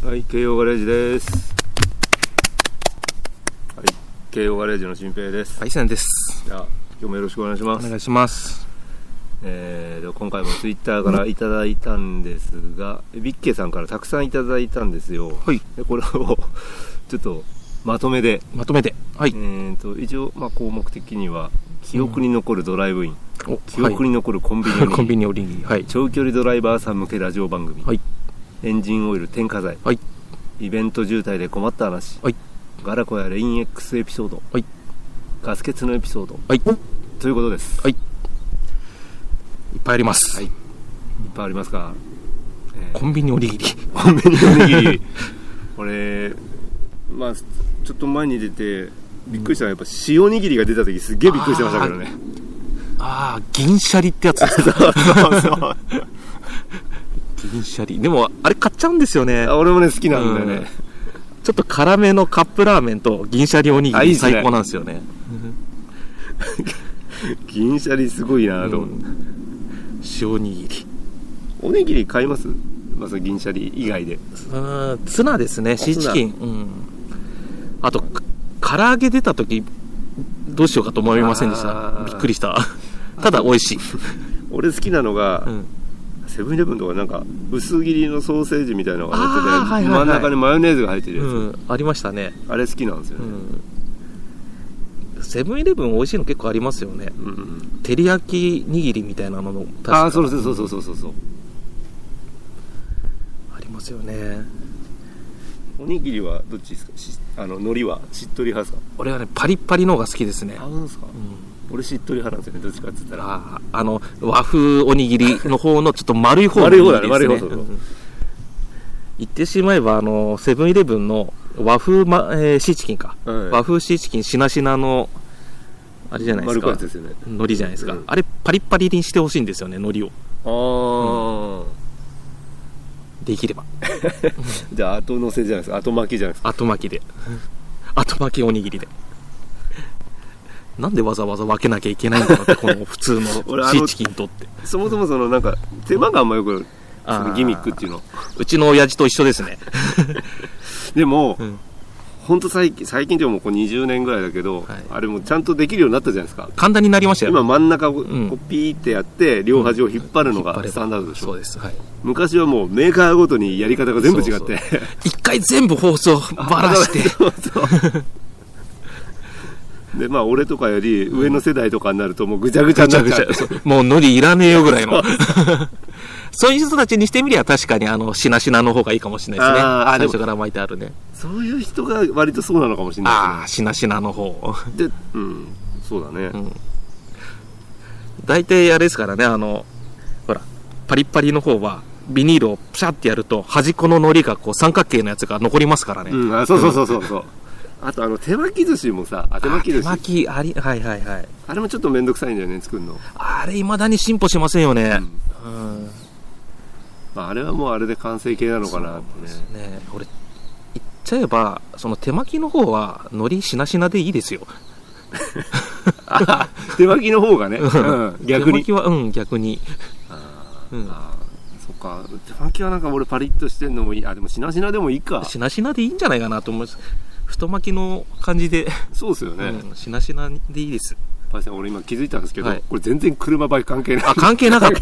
はい、慶応ガレージです。はい、慶応ガレージの新平です。 はい、せんです。 じゃあ今日もよろしくお願いします。 お願いします。 今回もツイッターからいただいたんですが、ビッケさんからたくさんいただいたんですよ。 はい。 でこれをちょっとまとめで、 はい。 一応項目的には記憶に残るドライブイン、記憶に残るコンビニおにぎり、 コンビニおにぎり、はい。 長距離ドライバーさん向けラジオ番組、 はい。 エンジンオイル添加剤、 はい。 イベント渋滞で困った話、 はい。 ガラコやレイン X エピソード、 はい。 ガス欠のエピソード、 はい。 ということです。 はい。いっぱいあります。 はい。いっぱいありますか。 コンビニおにぎり。 コンビニおにぎり。これちょっと前に出てびっくりしたのはやっぱ塩おにぎりが出た時すっげえびっくりしてましたけどね。 銀シャリってやつですか。 そう銀シャリ。でもあれ買っちゃうんですよね。 俺もね好きなんだよね。 ちょっと辛めのカップラーメンと銀シャリおにぎり最高なんですよね。 銀シャリすごいなと思って。 塩おにぎり。 おにぎり買います？銀シャリ以外で。 ツナですね。シーチキン。あと唐揚げ出た時どうしようかと思いませんでした。びっくりした。ただ美味しい。 俺好きなのが、セブンイレブンとかなんか薄切りのソーセージみたいなのが入ってて、真ん中にマヨネーズが入ってるやつ、 ありましたね。あれ好きなんですよね。 セブンイレブン美味しいの結構ありますよね。照り焼き握りみたいなのも確かそうありますよね。 おにぎりはどっちですか？海苔はしっとり派ですか？ 俺はねパリッパリの方が好きですね。 そうですか。俺しっとり派なんですよね。どっちかって言ったら和風おにぎりの方のちょっと丸い方のおにぎりですね。丸い方だね。言ってしまえばセブンイレブンの和風、シーチキンか、和風シーチキンしなしなのあれじゃないですか。 丸くやつですよね。 海苔じゃないですか。あれパリッパリにしてほしいんですよね、海苔を。できれば。 じゃあ後乗せじゃないですか。後巻きじゃないですか。 後巻きで。後巻きおにぎりで。なんでわざわざ分けなきゃいけないんだろうって、この普通のシーチキンとって。 そもそもなんか手間があんまよくギミックっていうの。 うちの親父と一緒ですね。 でも、ほんと最近でもこう20年ぐらいだけど、あれもちゃんとできるようになったじゃないですか。 簡単になりましたよ。 今真ん中をこうピーってやって両端を引っ張るのがスタンダードでしょ。 そうです。はい。 昔はもうメーカーごとにやり方が全部違って、 一回全部包装ばらして。 で俺とかより上の世代とかになるともうぐちゃぐちゃになっちゃう。 もう海苔いらねえよぐらいの。そういう人たちにしてみりゃ確かにしなしなの方がいいかもしれないですね。最初から巻いてあるね。 そういう人が割とそうなのかもしれないですね。 しなしなの方で、そうだね。 大体あれですからね、ほらパリッパリの方はビニールをプシャってやると端っこの海苔がこう三角形のやつが残りますからね。 そう。あと手巻き寿司もさ、手巻き寿司。 はいはいはい。 あれもちょっとめんどくさいんだよね、作るの。 あれ未だに進歩しませんよね。 あれはもうあれで完成形なのかなってね。俺言っちゃえばその手巻きの方は海苔しなしなでいいですよ。 手巻きの方がね、逆に。 手巻きは逆に。 そっか。手巻きはなんか俺パリッとしてんのもいい。でもしなしなでもいいか。 しなしなでいいんじゃないかなと思います。太巻きの感じで。 そうですよね。 しなしなでいいです。 俺今気づいたんですけど、これ全然車バイク関係ない。 関係なかった。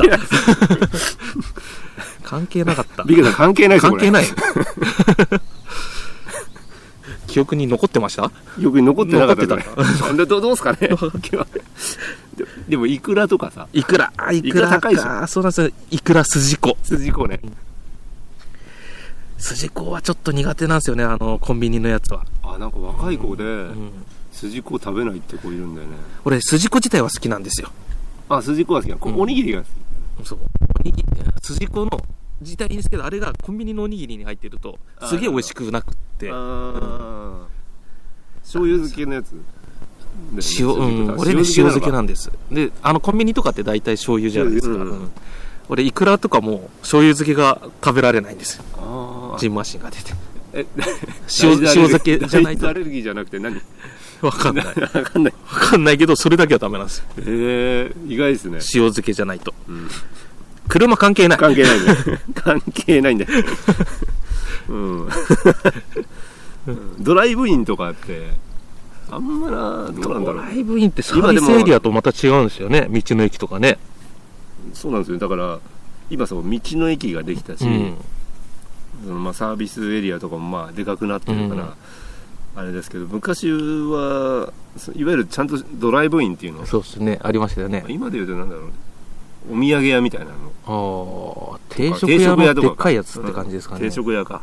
関係なかった。 ビケさん関係ないです。 関係ない。記憶に残ってました？ 記憶に残ってなかった。どうですかね。でもイクラとかさ。 イクラ高いし。そうなんですよ。イクラ筋子ね。筋子はちょっと苦手なんですよね。コンビニのやつは。 なんか若い子で筋子食べないって子いるんだよね。 俺筋子自体は好きなんですよ。 筋子は好きなの。おにぎりが好き。 そう。おにぎり筋子の自体いいんですけど、あれがコンビニのおにぎりに入ってるとすげえ美味しくなくって。 醤油漬けのやつ。 俺ね塩漬けなんです。でコンビニとかって大体醤油じゃないですか。俺イクラとかも醤油漬けが食べられないんですよ。ジンマシンが出て。塩漬けじゃないと。 アレルギーじゃなくて何？ わかんないけどそれだけはダメなんですよ。 意外ですね。 塩漬けじゃないと。車関係ない。 関係ないんだよ。 うんドライブインとかってあんまな、どうなんだろう。 ドライブインってサービスエリアとまた違うんですよね、道の駅とかね。 そうなんですよ。だから今道の駅ができたし、サービスエリアとかもまあでかくなってるから、あれですけど、昔はいわゆるちゃんとドライブインっていうの、 そうですね、ありましたよね。 今でいうとなんだろう、お土産屋みたいなの、定食屋のでっかいやつって感じですかね。 定食屋か。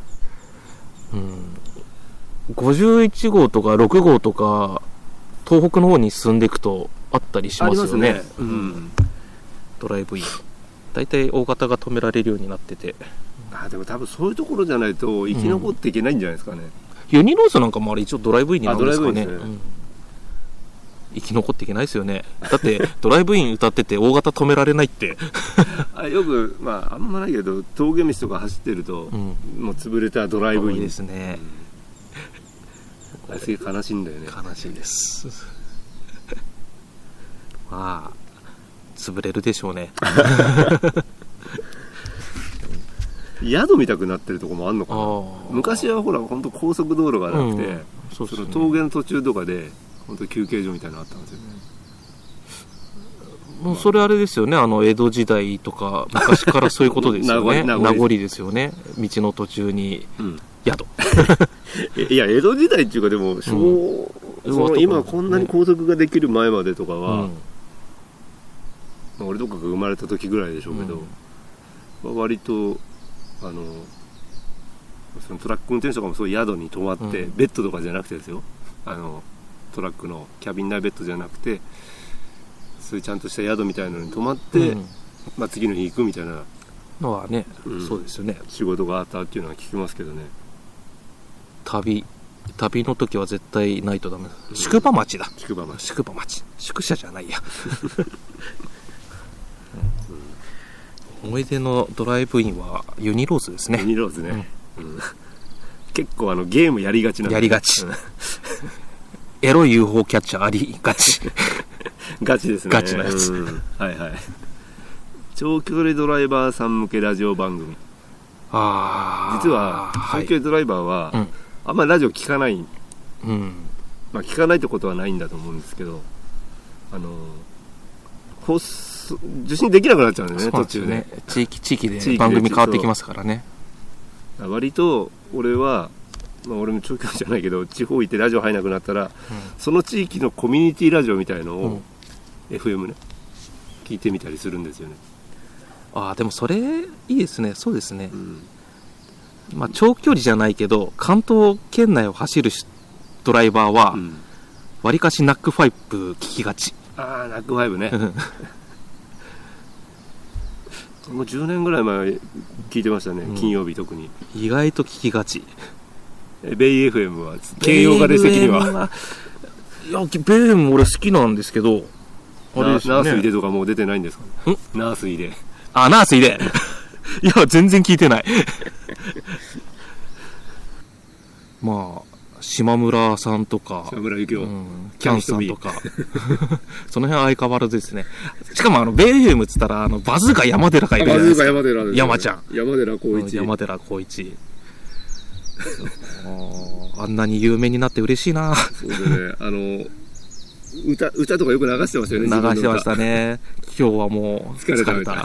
51号とか6号とか東北の方に進んでいくとあったりしますよね。ドライブイン大体大型が止められるようになってて、 でも多分そういうところじゃないと生き残っていけないんじゃないですかね。 ユニローズなんかもあれ一応ドライブインになるんですかね。 ドライブインですね。 生き残っていけないですよね。だってドライブイン歌ってて大型止められないってよくあんまないけど峠道とか走ってると、もう潰れたドライブインですね。 すげえ悲しいんだよね。 悲しいですまあ潰れるでしょうね宿見たくなってるとこもあんのかな。昔はほら本当高速道路がなくて、その峠の途中とかで本当休憩所みたいなのあったんですよね。 もうそれあれですよね、江戸時代とか昔からそういうことですよね名残ですよね。道の途中に宿いや江戸時代っていうか、でも今こんなに高速ができる前までとかは、俺とかが生まれた時ぐらいでしょうけど、割とそのトラック運転手とかもそういう宿に泊まって、ベッドとかじゃなくてですよ、トラックのキャビン内ベッドじゃなくて、そういうちゃんとした宿みたいなのに泊まって、次の日行くみたいなのはね、そうですよね。 仕事があったっていうのは聞きますけどね。 旅の時は絶対ないとダメだ。宿場町だ。宿場町宿舎じゃないや思い出のドライブインはユニローズですね。 ユニローズね、結構ゲームやりがちなんで、 やりがちエロい UFO キャッチャーありがちガチですね。 ガチなやつ、 はいはい。長距離ドライバーさん向けラジオ番組。実は長距離ドライバーは、あんまりラジオ聞かない、聞かないってことはないんだと思うんですけど、受信できなくなっちゃうんだよね、途中で。 地域で番組変わってきますからね。 割と俺は、俺も長距離じゃないけど、地方行ってラジオ入らなくなったら、その地域のコミュニティラジオみたいのを、FM ね、聞いてみたりするんですよね。 でもそれいいですね。そうですね、長距離じゃないけど関東圏内を走るドライバーはわりかしナックファイブ聞きがち。 ナックファイブねもう10年ぐらい前聞いてましたね、金曜日特に。 意外と聞きがち。 ベイ FM は慶応がで的には。 いやベイ FM 俺好きなんですけど、 あれですね、ナースイデとかもう出てないんですか。ナースイデ。 ナースイデいや全然聞いてない島村さんとか島村幸雄、 キャンさんとかその辺は相変わらずですね。しかもベイ FM っつったらバズーカ山寺がいるじゃないですか。 バズーカ山寺です、ね、 山ちゃん、 山寺宏一あんなに有名になって嬉しいな。 そうですね。歌とかよく流してましたよね。 流してましたね。今日はもう疲れた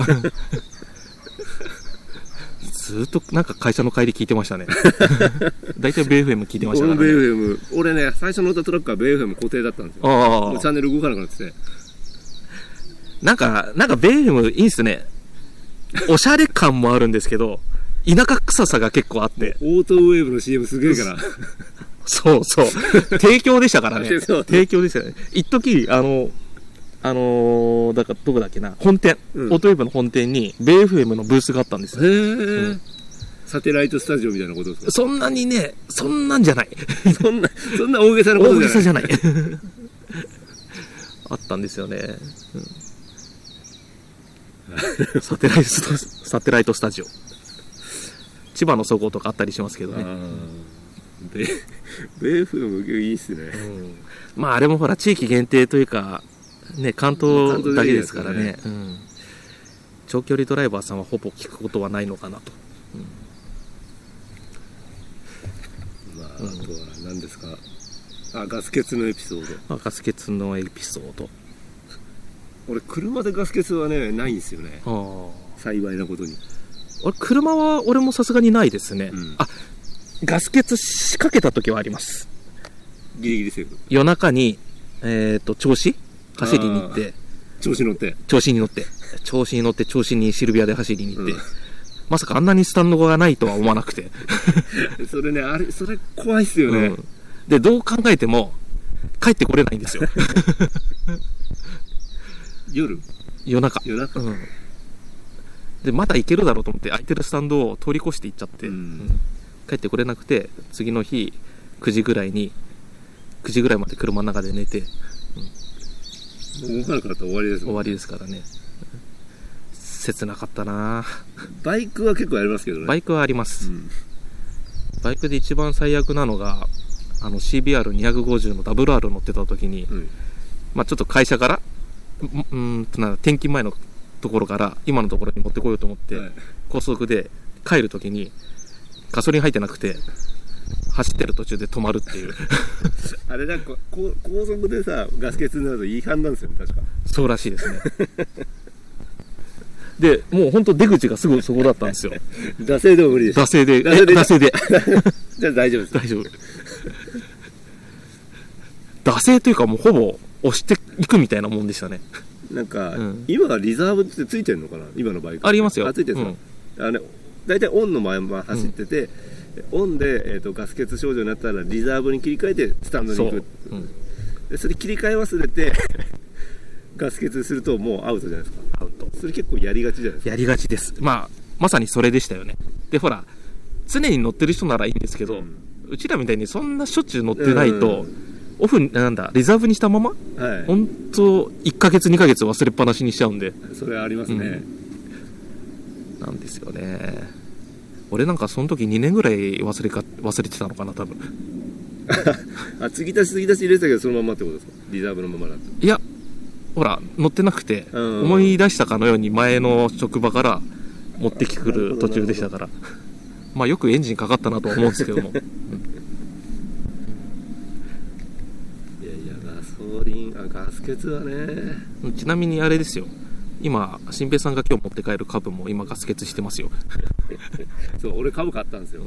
ずっとなんか会社の帰り聞いてましたね。大体ベイ FM 聞いてましたからね。 俺ね、最初の歌トラックはベイ FM 固定だったんですよ。もうチャンネル動かなくなってて、 なんかベイ FM いいんすね。おしゃれ感もあるんですけど田舎臭さが結構あって、 オートウェーブの CM すげえからそう提供でしたからね。提供でしたね。一時だからどこだっけな、本店、オートウェーブの本店にベイ FM のブースがあったんですよ。 サテライトスタジオみたいなことですか。 そんなにね、そんなんじゃないそんな大げさなことじゃない。 あったんですよね、サテライトスタジオ、千葉のそごうとかあったりしますけどね。 ベイ FM いいっすね。 あれもほら地域限定というかね、関東だけですからね。長距離ドライバーさんはほぼ聞くことはないのかなと。 とは何ですか。ガス欠のエピソード。 ガス欠のエピソード。 俺車でガス欠はねないんですよね。幸いなことに。 車は俺もさすがにないですね。ガス欠仕掛けた時はあります。 ギリギリセーフ。 夜中に銚子走りに行って、 調子に乗って銚子にシルビアで走りに行って、まさかあんなにスタンドがないとは思わなくてそれね、それ怖いっすよね、 でどう考えても帰ってこれないんですよ夜中、でまだ行けるだろうと思って空いてるスタンドを通り越して行っちゃって、帰ってこれなくて、次の日9時ぐらいまで車の中で寝て、 動かなかったら終わりですもんね。 終わりですからね。切なかったな。 バイクは結構やりますけどね。 バイクはあります、バイクで一番最悪なのがCBR250 の WR 乗ってた時に、ちょっと会社から転勤前のところから今のところに持ってこようと思って、高速で帰る時にガソリン入ってなくて走ってる途中で止まるっていうあれなんか高速でさガス欠になると違反なんですよね、確か。 そうらしいですねでもう本当出口がすぐそこだったんですよ惰性でも無理です。 惰性でじゃあ大丈夫です。 大丈夫惰性というかもうほぼ押していくみたいなもんでしたね。 なんか、今はリザーブってついてるのかな、今のバイク。 ありますよ。 ついてるんですか。大体オンのまま走ってて、オンで、ガス欠症状になったらリザーブに切り替えてスタンドに行く。でそれ切り替え忘れてガス欠するともうアウトじゃないですか。 アウト。 それ結構やりがちじゃないですか。 やりがちです。まさにそれでしたよね。でほら常に乗ってる人ならいいんですけど、うちらみたいにそんなしょっちゅう乗ってないと、オフリザーブにしたまま、本当1ヶ月2ヶ月忘れっぱなしにしちゃうんで。 それはありますね、 なんですよね。俺なんかその時2年ぐらい忘れてたのかな多分継ぎ足し入れてたけどそのままってことですか。リザーブのままだと。 いやほら乗ってなくて、思い出したかのように前の職場から持ってくる途中でしたからよくエンジンかかったなとは思うんですけどもガス欠はね。 ちなみにあれですよ、今新平さんが今日持って帰る株も今ガス欠してますよそう、俺株買ったんですよ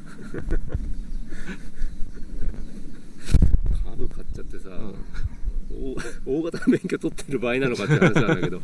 株買っちゃってさ、大型免許取ってる場合なのかって話なんだけど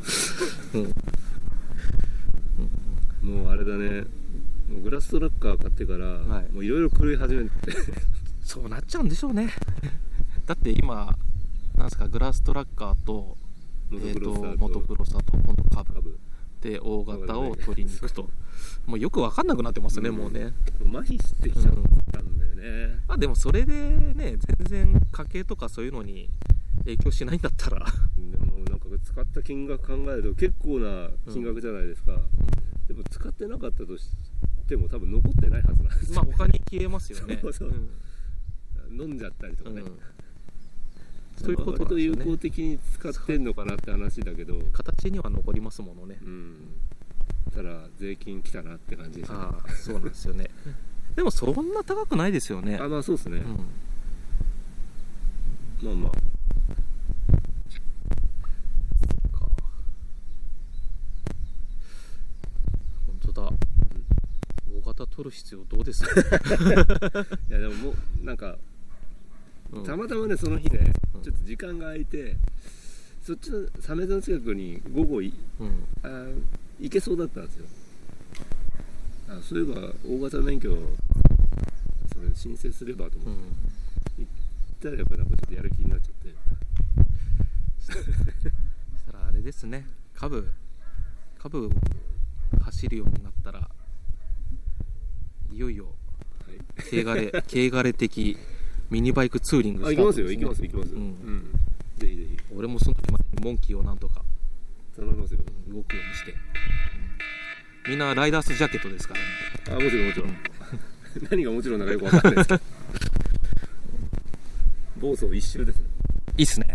もうあれだね、もうグラストラッカー買ってから、もういろいろ狂い始めてそうなっちゃうんでしょうねだって今なんですか、グラストラッカーとモトクロサと今度株で大型を取りに行くともうよく分かんなくなってますね、もうね。 麻痺してきちゃったんだよね。 でもそれでね、全然家計とかそういうのに影響しないんだったらでもなんか使った金額考えると結構な金額じゃないですか、でも使ってなかったとしても多分残ってないはずなんですよ、 他に消えますよね飲んじゃったりとかね、 そういうことなんですよね。 有効的に使ってんのかなって話だけど、 形には残りますものね。 ただ税金来たなって感じですね。 そうなんですよねでもそんな高くないですよね。 そうですね、本当だ、大型取る必要どうですかいやでももうなんかたまたまねその日ね、ちょっと時間が空いてそっちの鮫洲の近くに午後行けそうだったんですよ。そういえば大型免許それ申請すればと思って、行ったらやっぱなんかちょっとやる気になっちゃってそしたらあれですね、株走るようになったらいよいよ軽ガレ的ミニバイクツーリング行きますよ、行きます、ぜひぜひ。 俺もその時までにモンキーをなんとか頼みますよ、 動くようにして、みんなライダースジャケットですからね。 もちろんもちろん何がもちろんなのかよくわかんないですけど暴走一周ですね。 いいっすね。